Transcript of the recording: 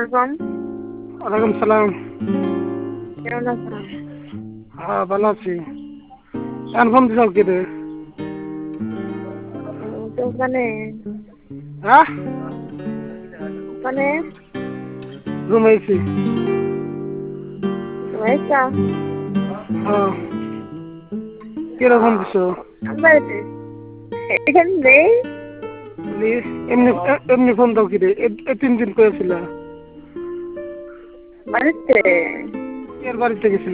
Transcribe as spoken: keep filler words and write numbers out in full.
আলাইকুম। ওয়ালাইকুম সালাম। কেমন আছেন? হ্যাঁ ভালো আছি। এখন ফোন দিছাও কি রে? ওখানে হ্যাঁ ওখানে ঘুমাইছি। ঘুমাইছা? হ্যাঁ কিরকম দিছো? আমি বাড়িতে এখানে নেই। এমনি এমনি ফোন দাও কি রে? এ তিন দিন করেছিল। বাড়িতে এর বাড়িতে গেছিল।